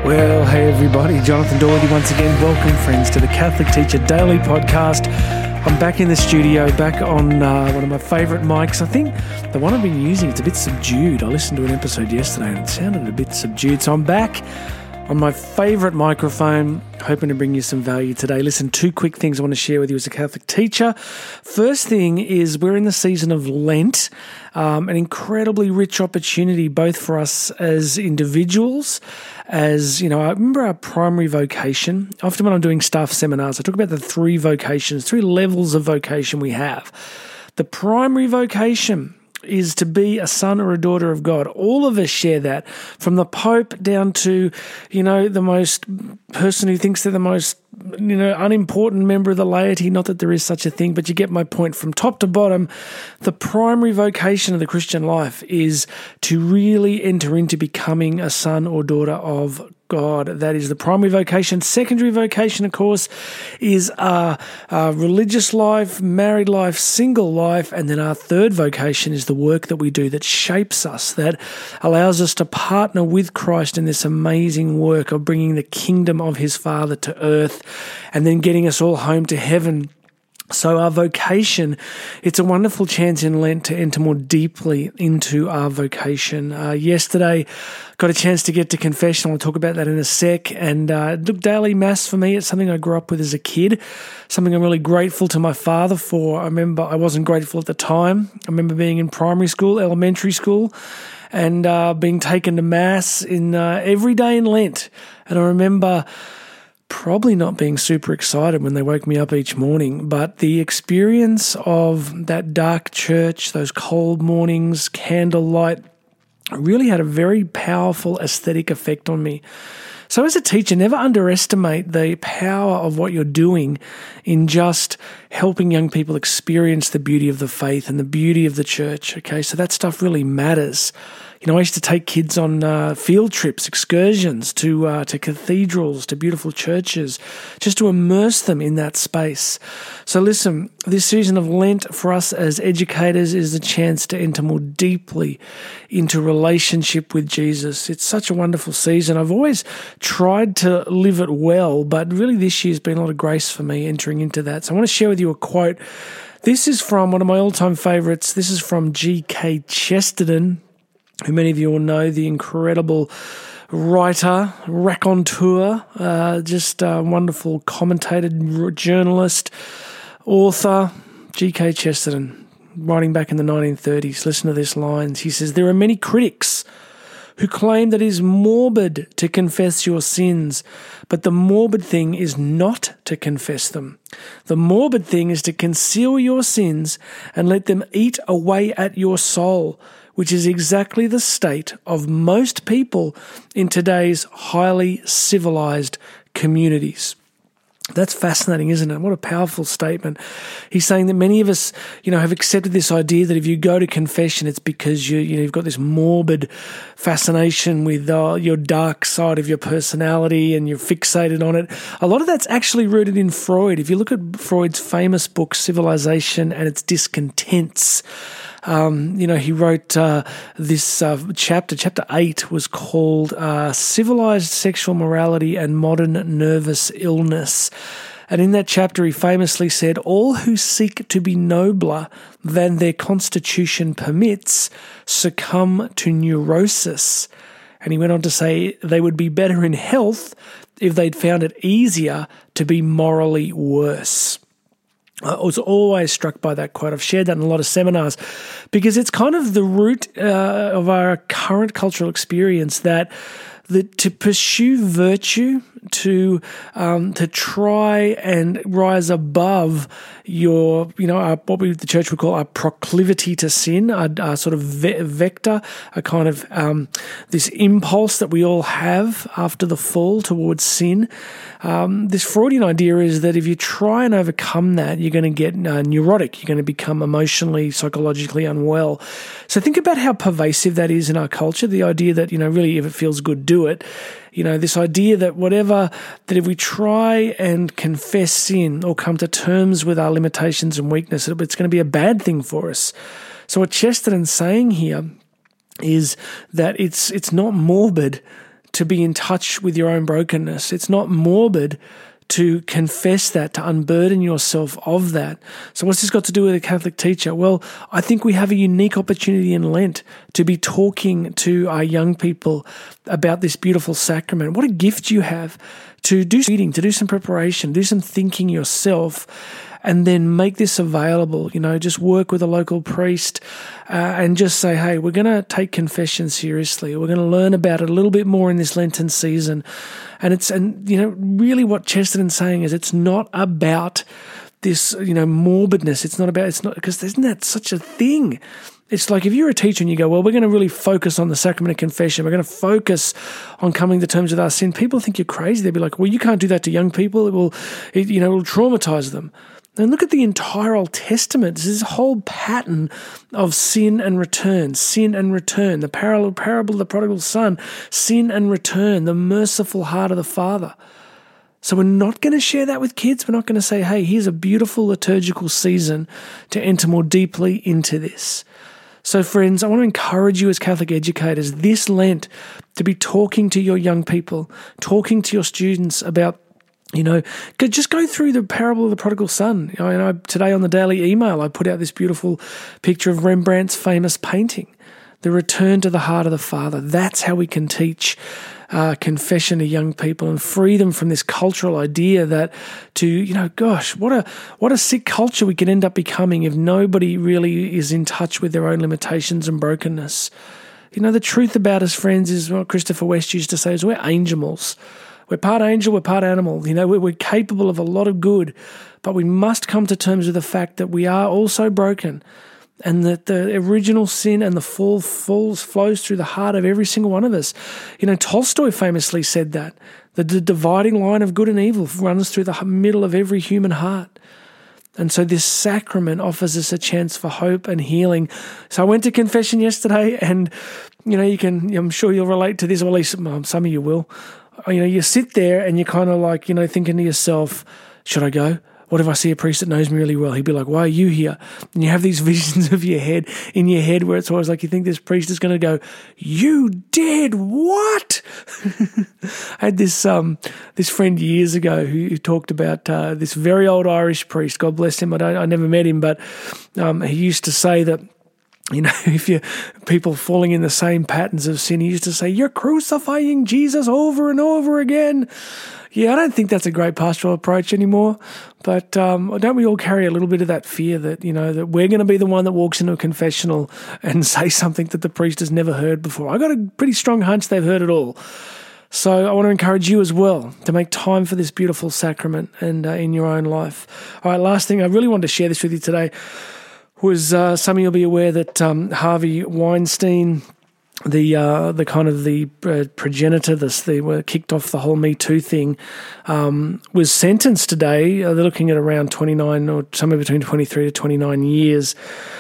Well, hey everybody, Jonathan Doherty once again. Welcome, friends, to the Catholic Teacher Daily Podcast. I'm back in the studio, back on one of my favourite mics. I think the one I've been using, it's a bit subdued. I listened to an episode yesterday and it sounded a bit subdued. So I'm back on my favourite microphone, hoping to bring you some value today. Listen, two quick things I want to share with you as a Catholic teacher. First thing is we're in the season of Lent, an incredibly rich opportunity both for us as individuals, as, you know, I remember our primary vocation. Often when I'm doing staff seminars, I talk about the three vocations, three levels of vocation we have. The primary vocation is to be a son or a daughter of God. All of us share that, from the Pope down to, you know, the most person who thinks they're the most, you know, unimportant member of the laity. Not that there is such a thing, but you get my point. From top to bottom, the primary vocation of the Christian life is to really enter into becoming a son or daughter of God. That is the primary vocation. Secondary vocation, of course, is our religious life, married life, single life, and then our third vocation is the work that we do that shapes us, that allows us to partner with Christ in this amazing work of bringing the kingdom of his Father to earth and then getting us all home to heaven. So our vocation, it's a wonderful chance in Lent to enter more deeply into our vocation. Yesterday, got a chance to get to confession. I'll talk about that in a sec. And look, daily mass for me, it's something I grew up with as a kid, something I'm really grateful to my father for. I remember I wasn't grateful at the time. I remember being in primary school, elementary school, and being taken to mass in every day in Lent. And I remember probably not being super excited when they woke me up each morning, but the experience of that dark church, those cold mornings, candlelight, really had a very powerful aesthetic effect on me. So as a teacher, never underestimate the power of what you're doing in just helping young people experience the beauty of the faith and the beauty of the church. Okay, so that stuff really matters. You know, I used to take kids on field trips, excursions to cathedrals, to beautiful churches, just to immerse them in that space. So listen, this season of Lent for us as educators is a chance to enter more deeply into relationship with Jesus. It's such a wonderful season. I've always tried to live it well, but really this year's been a lot of grace for me entering into that. So I want to share with you a quote. This is from one of my all-time favorites. This is from G.K. Chesterton, who many of you will know, the incredible writer, raconteur, just a wonderful commentator, journalist, author, G.K. Chesterton, writing back in the 1930s. Listen to these lines. He says, "There are many critics who claim that it is morbid to confess your sins, but the morbid thing is not to confess them. The morbid thing is to conceal your sins and let them eat away at your soul, which is exactly the state of most people in today's highly civilized communities." That's fascinating, isn't it? What a powerful statement. He's saying that many of us, you know, have accepted this idea that if you go to confession, it's because you've got this morbid fascination with your dark side of your personality and you're fixated on it. A lot of that's actually rooted in Freud. If you look at Freud's famous book, Civilization and Its Discontents, he wrote this chapter 8 was called Civilized Sexual Morality and Modern Nervous Illness. And in that chapter, he famously said, "All who seek to be nobler than their constitution permits succumb to neurosis." And he went on to say they would be better in health if they'd found it easier to be morally worse. I was always struck by that quote. I've shared that in a lot of seminars because it's kind of the root of our current cultural experience that to pursue virtue, to try and rise above your, what the church would call our proclivity to sin, our sort of vector, a kind of this impulse that we all have after the fall towards sin. This Freudian idea is that if you try and overcome that, you're going to get neurotic. You're going to become emotionally, psychologically unwell. So think about how pervasive that is in our culture. The idea that, really, if it feels good, do it. This idea that that if we try and confess sin or come to terms with our limitations and weakness, it's going to be a bad thing for us. So what Chesterton's saying here is that it's not morbid to be in touch with your own brokenness. It's not morbid to confess that, to unburden yourself of that. So what's this got to do with a Catholic teacher? Well, I think we have a unique opportunity in Lent to be talking to our young people about this beautiful sacrament. What a gift you have to do some reading, to do some preparation, do some thinking yourself, and then make this available. Just work with a local priest and just say, hey, we're going to take confession seriously. We're going to learn about it a little bit more in this Lenten season. And really what Chesterton's saying is it's not about this, morbidness. It's not because isn't that such a thing? It's like if you're a teacher and you go, well, we're going to really focus on the sacrament of confession. We're going to focus on coming to terms with our sin. People think you're crazy. They'll be like, well, you can't do that to young people. It will traumatize them. And look at the entire Old Testament. There's this whole pattern of sin and return. The parable of the prodigal son, sin and return, the merciful heart of the Father. So we're not going to share that with kids. We're not going to say, hey, here's a beautiful liturgical season to enter more deeply into this. So friends, I want to encourage you as Catholic educators this Lent to be talking to your young people, talking to your students about just go through the parable of the prodigal son. Today on the daily email, I put out this beautiful picture of Rembrandt's famous painting, The Return to the Heart of the Father. That's how we can teach confession to young people and free them from this cultural idea that what a sick culture we could end up becoming if nobody really is in touch with their own limitations and brokenness. The truth about us, friends, is what Christopher West used to say, is we're angels. We're part angel, we're part animal. We're capable of a lot of good, but we must come to terms with the fact that we are also broken and that the original sin and the fall flows through the heart of every single one of us. Tolstoy famously said that the dividing line of good and evil runs through the middle of every human heart. And so this sacrament offers us a chance for hope and healing. So I went to confession yesterday and, I'm sure you'll relate to this, or at least some of you will. You sit there and you're kind of like, thinking to yourself, should I go? What if I see a priest that knows me really well? He'd be like, why are you here? And you have these visions of in your head where it's always like you think this priest is going to go, you did what? I had this friend years ago who talked about this very old Irish priest. God bless him. I never met him, but he used to say that, if you're people falling in the same patterns of sin, he used to say, you're crucifying Jesus over and over again. Yeah, I don't think that's a great pastoral approach anymore, but don't we all carry a little bit of that fear that, that we're going to be the one that walks into a confessional and say something that the priest has never heard before? I got a pretty strong hunch they've heard it all. So I want to encourage you as well to make time for this beautiful sacrament and in your own life. All right, last thing, I really wanted to share this with you today was some of you will be aware that Harvey Weinstein, the kind of the progenitor, they kicked off the whole Me Too thing, was sentenced today. They're looking at around 29 or somewhere between 23 to 29 years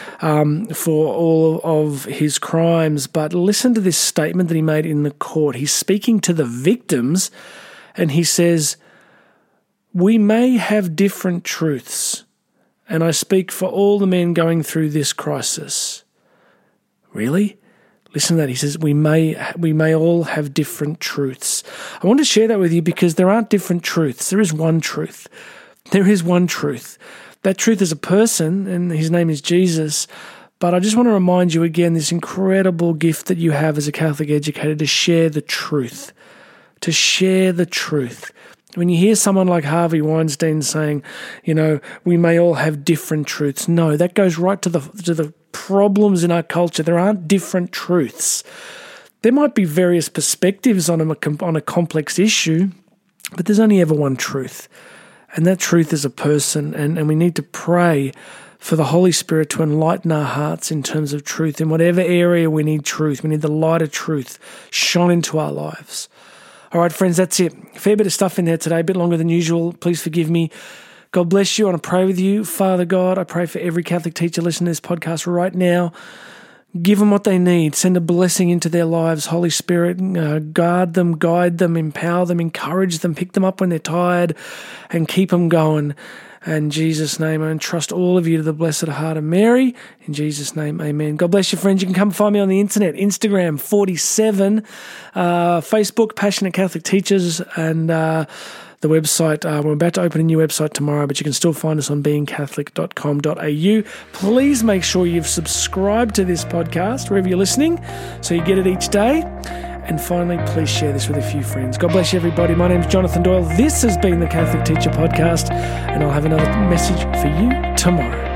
for all of his crimes. But listen to this statement that he made in the court. He's speaking to the victims, and he says, "We may have different truths, and I speak for all the men going through this crisis." Really? Listen to that. He says, we may all have different truths. I want to share that with you because there aren't different truths. There is one truth. There is one truth. That truth is a person, and his name is Jesus. But I just want to remind you again, this incredible gift that you have as a Catholic educator to share the truth. To share the truth. When you hear someone like Harvey Weinstein saying, we may all have different truths. No, that goes right to the problems in our culture. There aren't different truths. There might be various perspectives on a complex issue, but there's only ever one truth. And that truth is a person. And we need to pray for the Holy Spirit to enlighten our hearts in terms of truth. In whatever area we need truth, we need the light of truth shone into our lives. All right, friends, that's it. A fair bit of stuff in there today, a bit longer than usual. Please forgive me. God bless you. I want to pray with you. Father God, I pray for every Catholic teacher listening to this podcast right now. Give them what they need. Send a blessing into their lives. Holy Spirit, guard them, guide them, empower them, encourage them, pick them up when they're tired, and keep them going. In Jesus' name, I entrust all of you to the Blessed Heart of Mary. In Jesus' name, amen. God bless you, friends. You can come find me on the internet, Instagram 47, Facebook, Passionate Catholic Teachers, and the website. We're about to open a new website tomorrow, but you can still find us on beingcatholic.com.au. Please make sure you've subscribed to this podcast wherever you're listening so you get it each day. And finally, please share this with a few friends. God bless you, everybody. My name's Jonathan Doyle. This has been the Catholic Teacher Podcast, and I'll have another message for you tomorrow.